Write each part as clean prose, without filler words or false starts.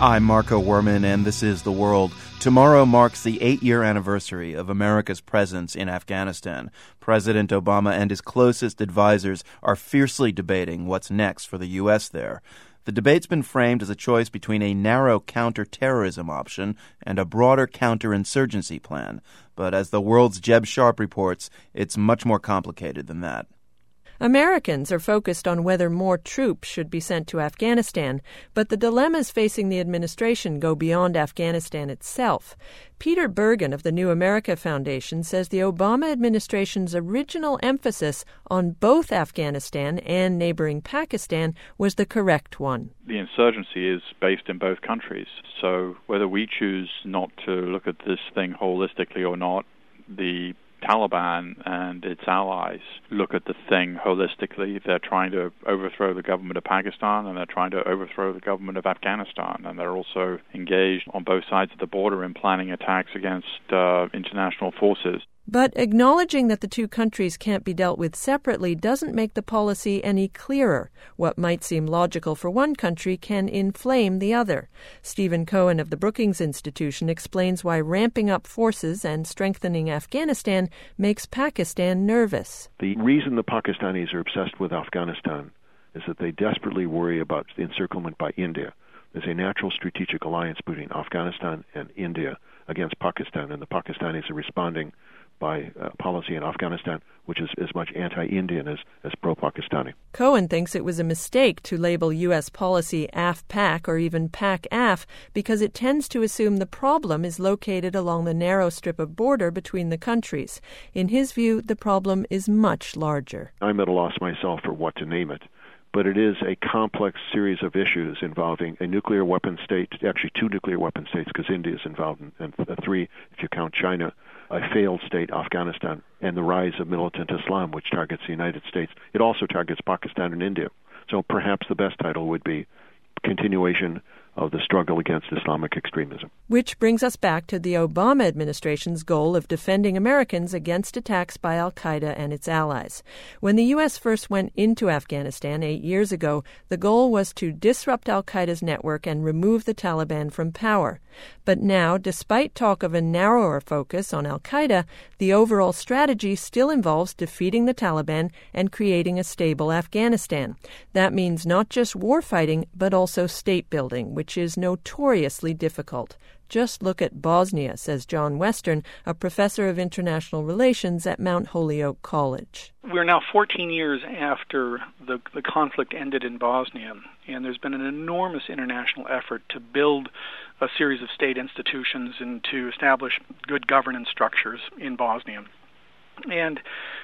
I'm Marco Werman, and this is The World. Tomorrow marks the 8-year anniversary of America's presence in Afghanistan. President Obama and his closest advisors are fiercely debating what's next for the U.S. there. The debate's been framed as a choice between a narrow counterterrorism option and a broader counterinsurgency plan. But as The World's Jeb Sharp reports, it's much more complicated than that. Americans are focused on whether more troops should be sent to Afghanistan, but the dilemmas facing the administration go beyond Afghanistan itself. Peter Bergen of the New America Foundation says the Obama administration's original emphasis on both Afghanistan and neighboring Pakistan was the correct one. The insurgency is based in both countries, so whether we choose not to look at this thing holistically or not, the Taliban and its allies look at the thing holistically. They're trying to overthrow the government of Pakistan and they're trying to overthrow the government of Afghanistan, and they're also engaged on both sides of the border in planning attacks against international forces. But acknowledging that the two countries can't be dealt with separately doesn't make the policy any clearer. What might seem logical for one country can inflame the other. Stephen Cohen of the Brookings Institution explains why ramping up forces and strengthening Afghanistan makes Pakistan nervous. The reason the Pakistanis are obsessed with Afghanistan is that they desperately worry about the encirclement by India. There's a natural strategic alliance between Afghanistan and India against Pakistan, and the Pakistanis are responding by policy in Afghanistan, which is as much anti-Indian as pro-Pakistani. Cohen thinks it was a mistake to label U.S. policy AF-PAC or even PAC-AF because it tends to assume the problem is located along the narrow strip of border between the countries. In his view, the problem is much larger. I'm at a loss myself for what to name it, but it is a complex series of issues involving a nuclear weapon state, actually two nuclear weapon states because India is involved, and three if you count China, a failed state, Afghanistan, and the rise of militant Islam, which targets the United States. It also targets Pakistan and India. So perhaps the best title would be Continuation of the Struggle Against Islamic Extremism. Which brings us back to the Obama administration's goal of defending Americans against attacks by al-Qaeda and its allies. When the U.S. first went into Afghanistan 8 years ago, the goal was to disrupt al-Qaeda's network and remove the Taliban from power. But now, despite talk of a narrower focus on al-Qaeda, the overall strategy still involves defeating the Taliban and creating a stable Afghanistan. That means not just warfighting, but also state building, which is notoriously difficult. Just look at Bosnia, says John Western, a professor of international relations at Mount Holyoke College. We're now 14 years after the conflict ended in Bosnia, and there's been an enormous international effort to build a series of state institutions and to establish good governance structures in Bosnia. And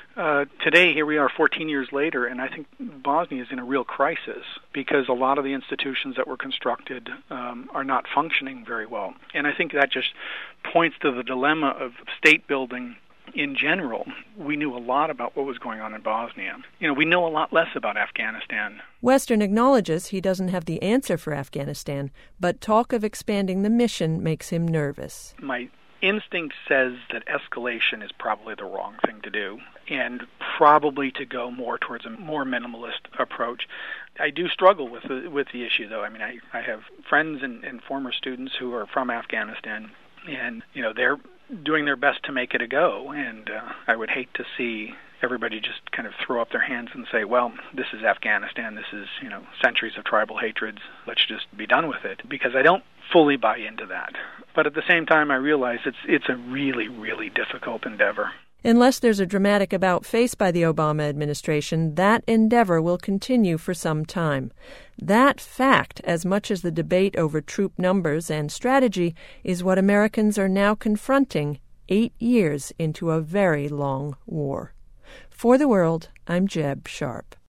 today, here we are 14 years later, and I think Bosnia is in a real crisis because a lot of the institutions that were constructed are not functioning very well. And I think that just points to the dilemma of state building in general. We knew a lot about what was going on in Bosnia. We know a lot less about Afghanistan. Western acknowledges he doesn't have the answer for Afghanistan, but talk of expanding the mission makes him nervous. My instinct says that escalation is probably the wrong thing to do, and probably to go more towards a more minimalist approach. I do struggle with the issue, though. I mean, I have friends and former students who are from Afghanistan, and they're doing their best to make it a go, and I would hate to see everybody just kind of throw up their hands and say, well, this is Afghanistan, this is, centuries of tribal hatreds, let's just be done with it, because I don't fully buy into that. But at the same time, I realize it's a really, really difficult endeavor. Unless there's a dramatic about-face by the Obama administration, that endeavor will continue for some time. That fact, as much as the debate over troop numbers and strategy, is what Americans are now confronting 8 years into a very long war. For The World, I'm Jeb Sharp.